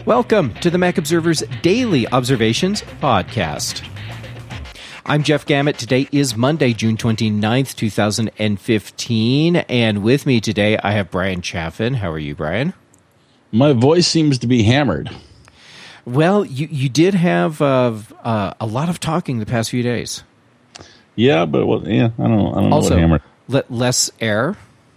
Welcome to the Mac Observer's Daily Observations Podcast. I'm Jeff Gamet. Today is Monday, June 29th, 2015. And with me today, I have Brian Chaffin. How are you, Brian? My voice seems to be hammered. Well, you did have a lot of talking the past few days. Yeah, but I don't know also, what hammered. Less air.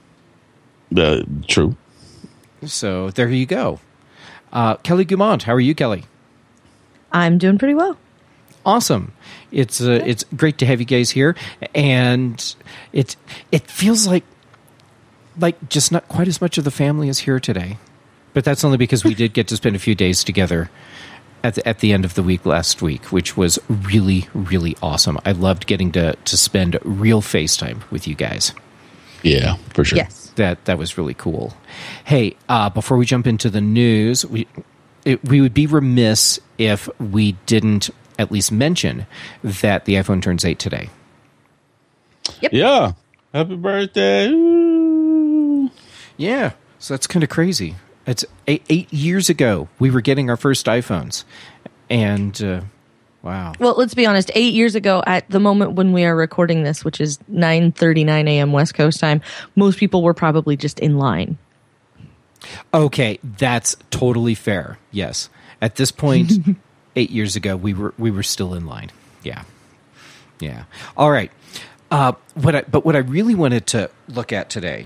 True. So there you go. Kelly Gumont, how are you, Kelly? I'm doing pretty well. Awesome. It's great to have you guys here, and it feels like just not quite as much of the family is here today, but that's only because we did get to spend a few days together at the end of the week last week, which was really, really awesome. I loved getting to spend real FaceTime with you guys. Yeah, for sure. Yes. That was really cool. Hey, before we jump into the news, we would be remiss if we didn't at least mention that the iPhone turns 8 today. Yep. Yeah. Happy birthday. Ooh. Yeah, so that's kind of crazy. It's 8 years ago we were getting our first iPhones, and wow. Well, let's be honest. 8 years ago, at the moment when we are recording this, which is 9:39 a.m. West Coast time, most people were probably just in line. Okay, that's totally fair. Yes, at this point, 8 years ago, we were still in line. Yeah. All right. What I really wanted to look at today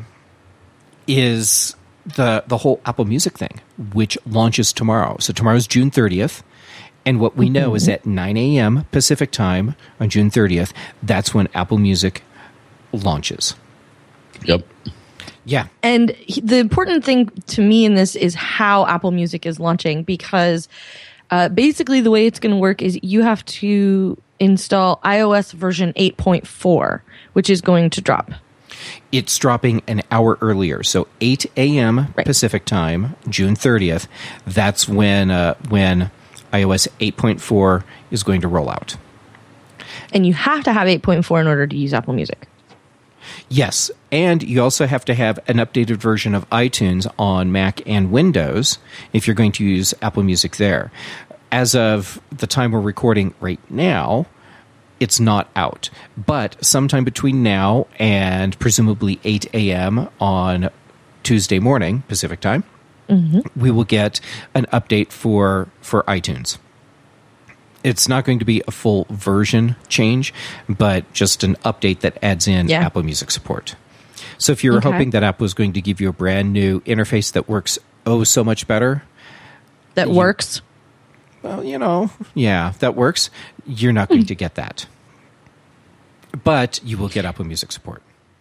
is the whole Apple Music thing, which launches tomorrow. So tomorrow's June 30th. And what we know is at 9 a.m. Pacific time on June 30th, that's when Apple Music launches. Yep. Yeah. And the important thing to me in this is how Apple Music is launching, because basically the way it's going to work is you have to install iOS version 8.4, which is going to drop. It's dropping an hour earlier. So 8 a.m. Right. Pacific time, June 30th, that's when iOS 8.4 is going to roll out. And you have to have 8.4 in order to use Apple Music. Yes, and you also have to have an updated version of iTunes on Mac and Windows if you're going to use Apple Music there. As of the time we're recording right now, it's not out. But sometime between now and presumably 8 a.m. on Tuesday morning, Pacific time, we will get an update for iTunes. It's not going to be a full version change, but just an update that adds in Apple Music support. So if you're hoping that Apple is going to give you a brand new interface that works so much better. That works? Well, that works. You're not going to get that. But you will get Apple Music support.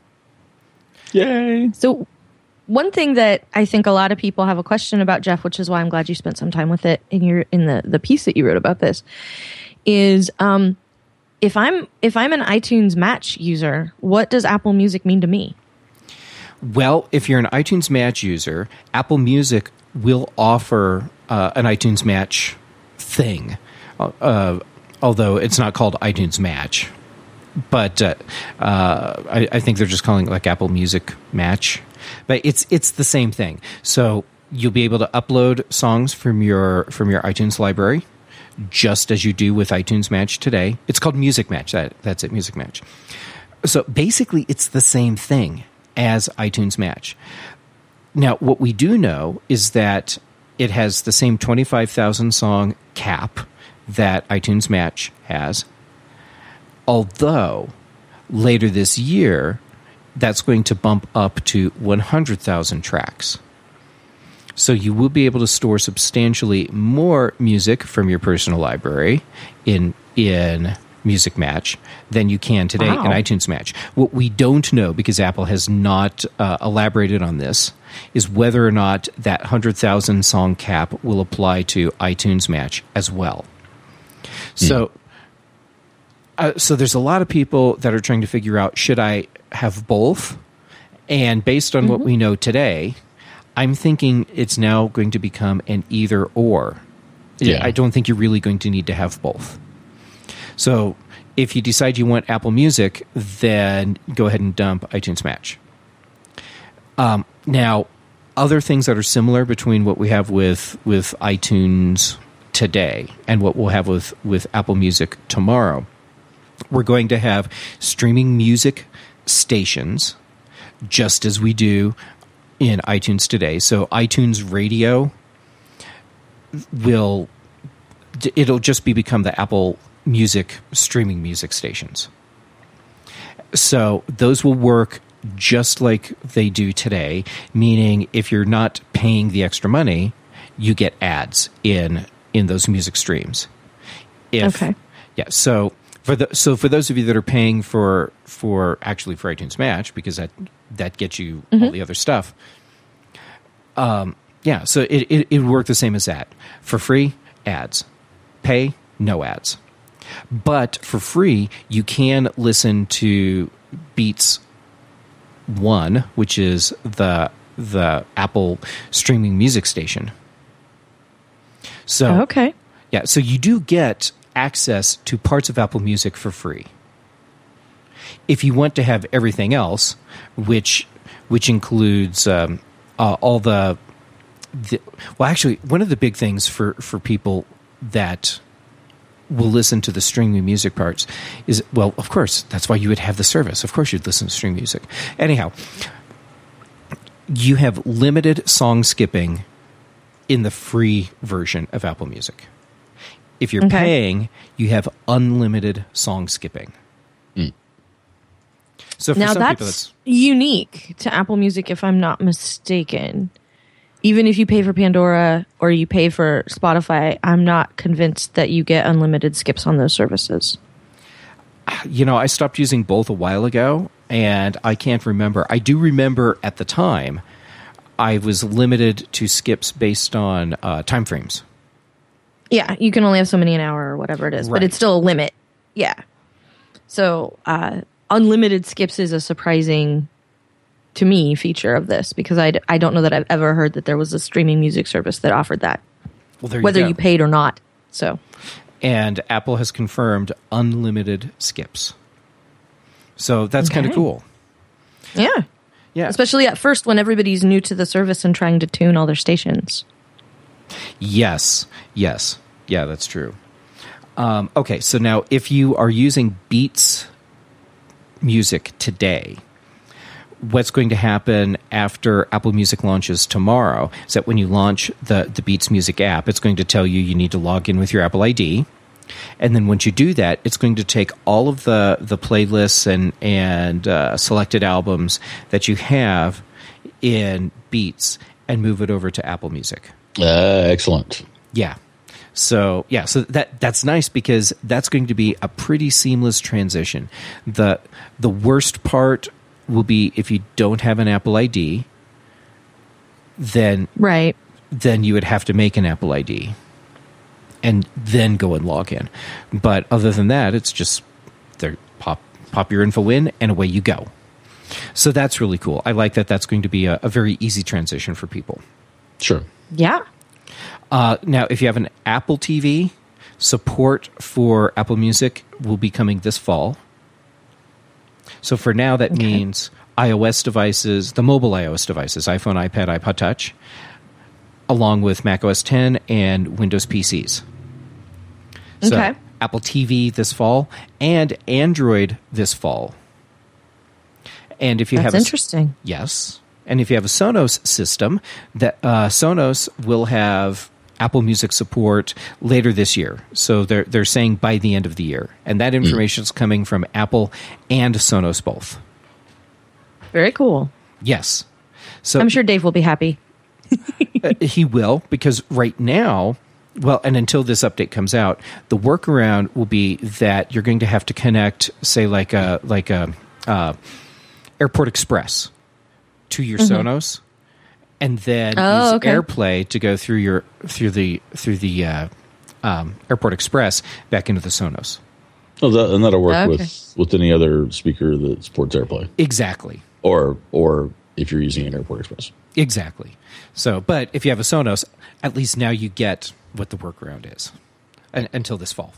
Yay. So one thing that I think a lot of people have a question about, Jeff, which is why I'm glad you spent some time with it in the piece that you wrote about this, is if I'm an iTunes Match user, what does Apple Music mean to me? Well, if you're an iTunes Match user, Apple Music will offer an iTunes Match thing, although it's not called iTunes Match. But I think they're just calling it like Apple Music Match. But it's the same thing. So you'll be able to upload songs from your iTunes library, just as you do with iTunes Match today. It's called Music Match. That's it, Music Match. So basically, it's the same thing as iTunes Match. Now, what we do know is that it has the same 25,000 song cap that iTunes Match has, although later this year, that's going to bump up to 100,000 tracks. So you will be able to store substantially more music from your personal library in Music Match than you can today in iTunes Match. What we don't know, because Apple has not elaborated on this, is whether or not that 100,000 song cap will apply to iTunes Match as well. So there's a lot of people that are trying to figure out, should I have both? And based on what we know today, I'm thinking it's now going to become an either or. Yeah. I don't think you're really going to need to have both. So if you decide you want Apple Music, then go ahead and dump iTunes Match. Now, other things that are similar between what we have with iTunes today and what we'll have with Apple Music tomorrow. We're going to have streaming music stations, just as we do in iTunes today. So iTunes Radio it'll just become the Apple Music streaming music stations. So those will work just like they do today, meaning if you're not paying the extra money, you get ads in those music streams. Okay. Yeah. So for those of you that are paying for iTunes Match, because that gets you all the other stuff. Yeah. So it would work the same as that. For free, ads. Pay, no ads. But for free, you can listen to Beats One, which is the Apple streaming music station. So okay. Yeah, so you do get access to parts of Apple Music for free. If you want to have everything else, which includes all the well, actually, one of the big things for people that will listen to the streaming music parts is, well, of course, that's why you would have the service. Of course you'd listen to stream music. Anyhow, you have limited song skipping in the free version of Apple Music. If you're paying, you have unlimited song skipping. So for now some that's, people, that's unique to Apple Music, if I'm not mistaken. Even if you pay for Pandora or you pay for Spotify, I'm not convinced that you get unlimited skips on those services. I stopped using both a while ago, and I can't remember. I do remember at the time I was limited to skips based on time frames. Yeah, you can only have so many an hour or whatever it is, Right. but it's still a limit. Yeah. So unlimited skips is a surprising, to me, feature of this, because I don't know that I've ever heard that there was a streaming music service that offered that, Well, there whether you go. you paid or not. So, And Apple has confirmed unlimited skips. So that's kind of Okay. cool. yeah. Yeah. Especially at first when everybody's new to the service and trying to tune all their stations. Yes. Yeah, that's true. Okay, so now if you are using Beats Music today, what's going to happen after Apple Music launches tomorrow is that when you launch the Beats Music app, it's going to tell you need to log in with your Apple ID. And then once you do that, it's going to take all of the playlists and selected albums that you have in Beats and move it over to Apple Music. Excellent. Yeah. So that's nice, because that's going to be a pretty seamless transition. The worst part will be if you don't have an Apple ID, then Right. you would have to make an Apple ID and then go and log in. But other than that, it's just pop your info in and away you go. So that's really cool. I like that. That's going to be a very easy transition for people. Sure. Yeah. Now, if you have an Apple TV, support for Apple Music will be coming this fall. So for now, that means iOS devices, the mobile iOS devices, iPhone, iPad, iPod Touch, along with Mac OS X and Windows PCs. So Okay. Apple TV this fall and Android this fall. And if you That's have interesting. Yes. And if you have a Sonos system, that Sonos will have Apple Music support later this year. So they're saying by the end of the year. And that information is coming from Apple and Sonos both. Very cool. Yes. So I'm sure Dave will be happy. he will, because right now, well, and until this update comes out, the workaround will be that you're going to have to connect, say, like a Airport Express to your Sonos, and then use AirPlay to go through the Airport Express back into the Sonos. Oh, and that'll work Okay. with any other speaker that supports AirPlay, Exactly. or if you're using an Airport Express. Exactly. So, but if you have a Sonos, at least now you get what the workaround is until this fall.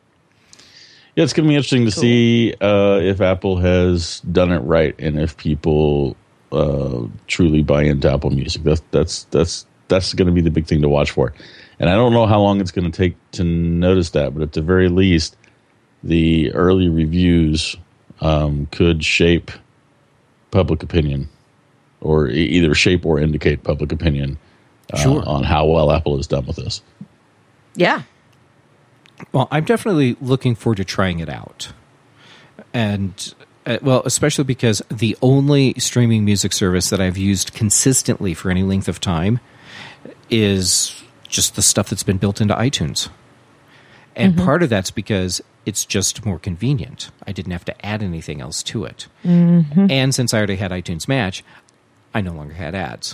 Yeah, it's going to be interesting to see if Apple has done it right, and if people truly buy into Apple Music. That's going to be the big thing to watch for. And I don't know how long it's going to take to notice that, but at the very least, the early reviews could shape public opinion, or either shape or indicate public opinion on how well Apple has done with this. Yeah. Well, I'm definitely looking forward to trying it out. And, especially because the only streaming music service that I've used consistently for any length of time is just the stuff that's been built into iTunes. And part of that's because it's just more convenient. I didn't have to add anything else to it. And since I already had iTunes Match, I no longer had ads.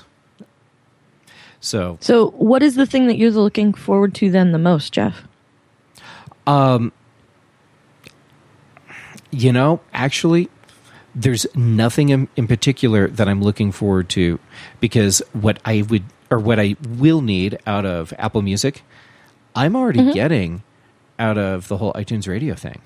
So what is the thing that you're looking forward to then the most, Jeff? Actually, there's nothing in particular that I'm looking forward to, because what I will need out of Apple Music, I'm already getting out of the whole iTunes Radio thing.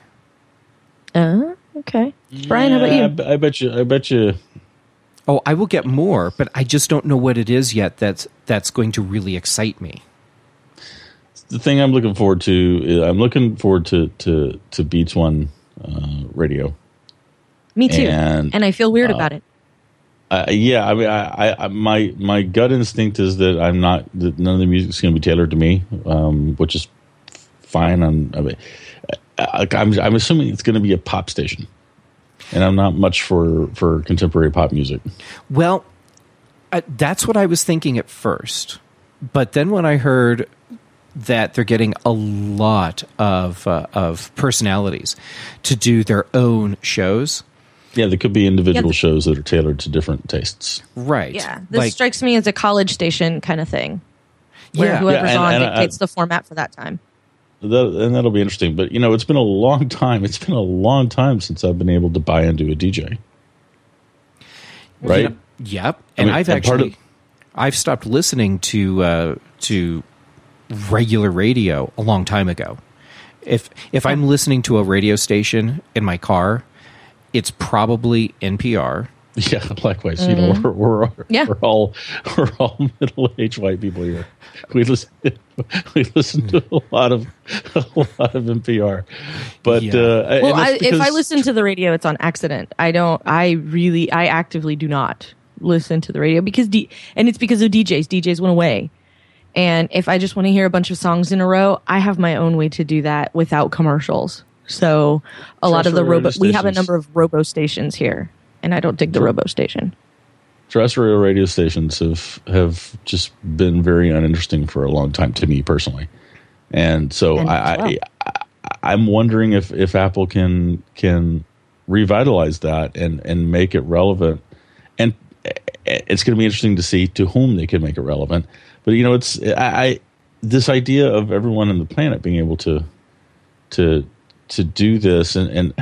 Okay. Brian, how about you? I bet you. Oh, I will get more, but I just don't know what it is yet that's going to really excite me. The thing I'm looking forward to is I'm looking forward to Beats One Radio. Me too. And I feel weird about it. Yeah, I mean, my gut instinct is that none of the music's going to be tailored to me, which is fine. I'm assuming it's going to be a pop station, and I'm not much for contemporary pop music. Well, that's what I was thinking at first, but then when I heard that they're getting a lot of personalities to do their own shows. Yeah, there could be individual shows that are tailored to different tastes. Right. Yeah, this strikes me as a college station kind of thing, where whoever's on dictates the format for that time. And that'll be interesting. But, it's been a long time. It's been a long time since I've been able to buy into a DJ. Right? Yep. And I've stopped listening to regular radio a long time ago. If I'm listening to a radio station in my car, it's probably NPR. Yeah, likewise. We're all middle-aged white people here. We listen to a lot of NPR. But if I listen to the radio, it's on accident. I actively do not listen to the radio and it's because of DJs. DJs went away. And if I just want to hear a bunch of songs in a row, I have my own way to do that without commercials. So a lot of we have a number of robo stations here, and I don't dig the robo station. Terrestrial radio stations have just been very uninteresting for a long time to me personally. And so I'm wondering if Apple can revitalize that and make it relevant. And it's going to be interesting to see to whom they can make it relevant. But it's this idea of everyone on the planet being able to do this, and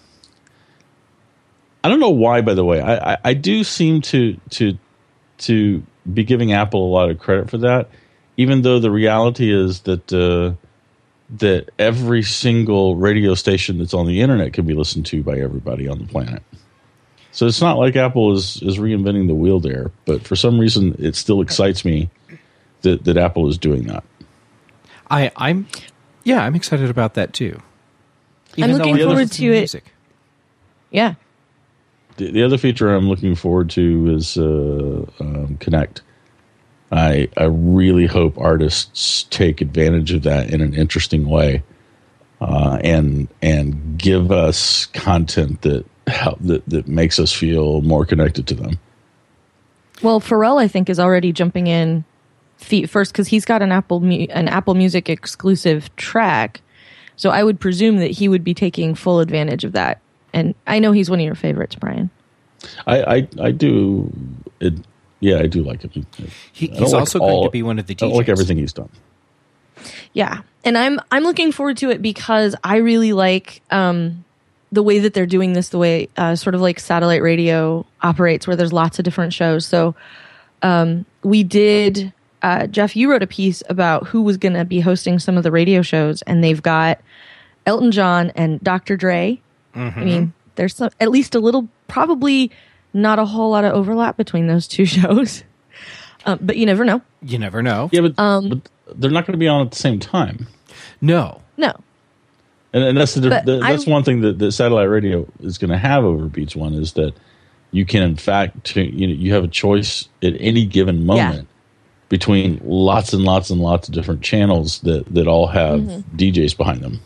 I don't know why. By the way, I do seem to be giving Apple a lot of credit for that, even though the reality is that every single radio station that's on the internet can be listened to by everybody on the planet. So it's not like Apple is reinventing the wheel there, but for some reason it still excites me that Apple is doing that. I'm excited about that too. I'm looking forward to it. Yeah. The other feature I'm looking forward to is Connect. I really hope artists take advantage of that in an interesting way, and give us content that makes us feel more connected to them. Well, Pharrell, I think, is already jumping in feet first because he's got an Apple Music exclusive track. So I would presume that he would be taking full advantage of that. And I know he's one of your favorites, Brian. I do. I do like him. He's also going to be one of the DJs. I don't like everything he's done. Yeah, and I'm looking forward to it because I really like the way that they're doing this, the way sort of like satellite radio operates, where there's lots of different shows. So we did. Jeff, you wrote a piece about who was going to be hosting some of the radio shows, and they've got Elton John and Dr. Dre. Mm-hmm. I mean, there's at least a little, probably not a whole lot of overlap between those two shows. But you never know. You never know. Yeah, but they're not going to be on at the same time. No. And that's one thing that satellite radio is going to have over Beats One is that you can, in fact, you have a choice at any given moment between lots and lots and lots of different channels that all have DJs behind them.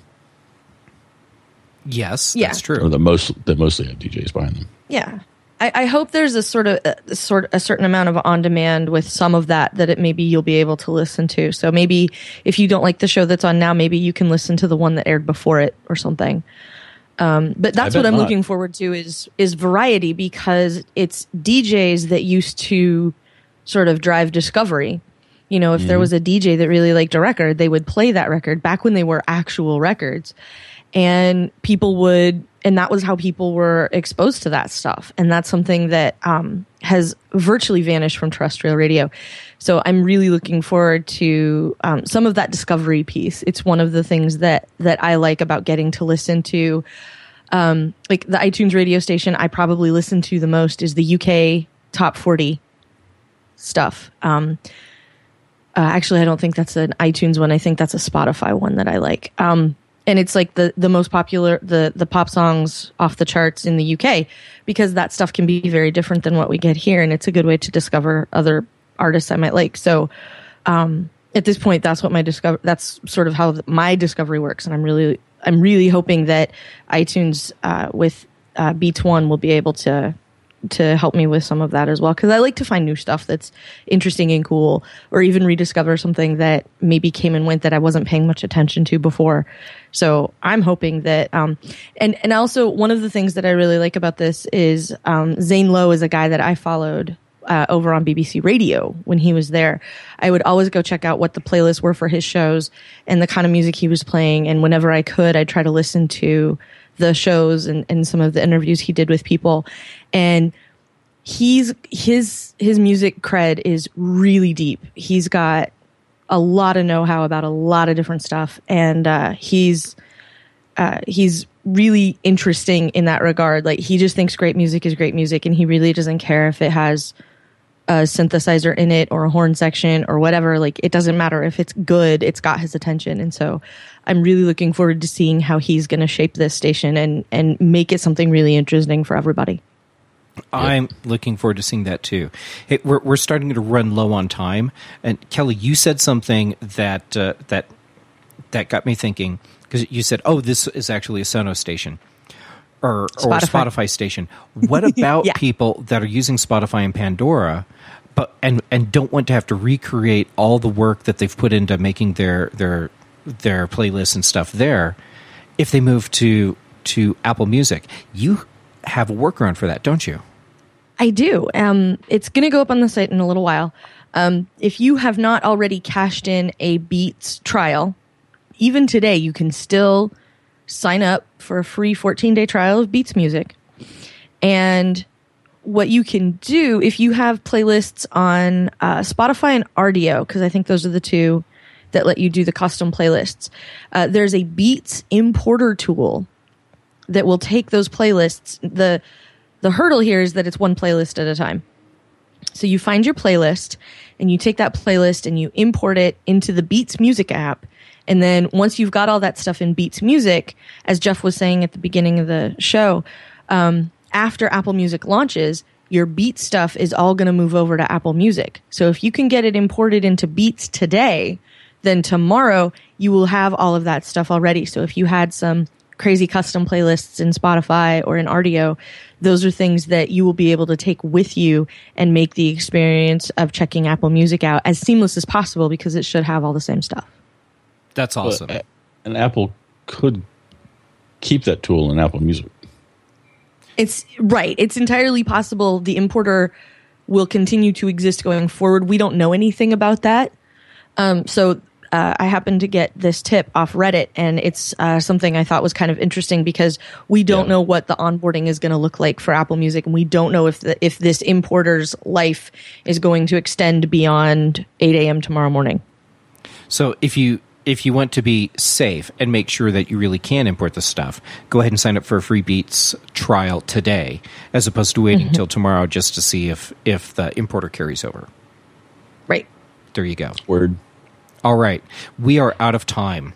Yes, that's true. Or that mostly have DJs behind them. Yeah. I hope there's a certain amount of on demand with some of that it maybe you'll be able to listen to. So maybe if you don't like the show that's on now, maybe you can listen to the one that aired before it or something. But that's what I'm looking forward to is variety, because it's DJs that used to sort of drive discovery. You know, if there was a DJ that really liked a record, they would play that record back when they were actual records, and and that was how people were exposed to that stuff. And that's something that has virtually vanished from terrestrial radio. So I'm really looking forward to some of that discovery piece. It's one of the things that I like about getting to listen to, like the iTunes radio station I probably listen to the most is the UK Top 40 stuff. Actually, I don't think that's an iTunes one. I think that's a Spotify one that I like. And it's like the most popular, the pop songs off the charts in the UK, because that stuff can be very different than what we get here. And it's a good way to discover other artists I might like. So, at this point, that's sort of how my discovery works. And I'm really hoping that iTunes, with Beats One will be able to help me with some of that as well. Cause I like to find new stuff that's interesting and cool, or even rediscover something that maybe came and went that I wasn't paying much attention to before. So I'm hoping that, and also one of the things that I really like about this is, Zane Lowe is a guy that I followed, over on BBC Radio when he was there. I would always go check out what the playlists were for his shows and the kind of music he was playing. And whenever I could, I'd try to listen to the shows and some of the interviews he did with people. And his music cred is really deep. He's got a lot of know-how about a lot of different stuff. And, he's really interesting in that regard. Like, he just thinks great music is great music, and he really doesn't care if it has a synthesizer in it or a horn section or whatever. Like, it doesn't matter if it's good, it's got his attention. And so I'm really looking forward to seeing how he's going to shape this station and make it something really interesting for everybody. I'm looking forward to seeing that too. Hey, we're starting to run low on time, and Kelly, you said something that got me thinking, because you said, "Oh, this is actually a Sonos station or Spotify station." What about people that are using Spotify and Pandora, but and don't want to have to recreate all the work that they've put into making their playlists and stuff there? If they move to Apple Music, you have a workaround for that, don't you? I do. It's going to go up on the site in a little while. If you have not already cashed in a Beats trial, even today, you can still sign up for a free 14-day trial of Beats Music. And what you can do, if you have playlists on Spotify and Rdio, because I think those are the two that let you do the custom playlists, there's a Beats importer tool that will take those playlists. The hurdle here is that it's one playlist at a time. So you find your playlist and you take that playlist and you import it into the Beats Music app. And then once you've got all that stuff in Beats Music, as Jeff was saying at the beginning of the show, after Apple Music launches, your Beats stuff is all going to move over to Apple Music. So if you can get it imported into Beats today, then tomorrow you will have all of that stuff already. So if you had some crazy custom playlists in Spotify or in Rdio, those are things that you will be able to take with you and make the experience of checking Apple Music out as seamless as possible, because it should have all the same stuff. That's awesome. And Apple could keep that tool in Apple Music. It's right. It's entirely possible the importer will continue to exist going forward. We don't know anything about that. So I happened to get this tip off Reddit, and it's something I thought was kind of interesting, because we don't know what the onboarding is going to look like for Apple Music, and we don't know if this importer's life is going to extend beyond 8 a.m. tomorrow morning. So if you if you want to be safe and make sure that you really can import the stuff, go ahead and sign up for a free Beats trial today, as opposed to waiting till tomorrow just to see if the importer carries over. Right. There you go. Word. All right. We are out of time.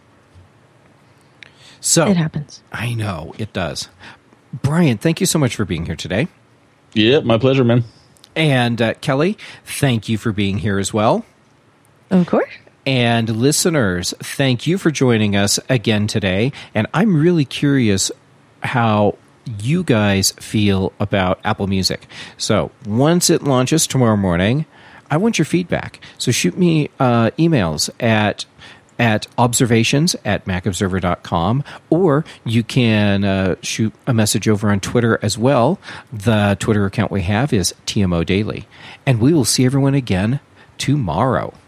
So it happens. I know, it does. Brian, thank you so much for being here today. Yeah, my pleasure, man. And Kelly, thank you for being here as well. Of course. And listeners, thank you for joining us again today. And I'm really curious how you guys feel about Apple Music. So once it launches tomorrow morning, I want your feedback. So shoot me emails at observations@macobserver.com, or you can shoot a message over on Twitter as well. The Twitter account we have is TMO Daily. And we will see everyone again tomorrow.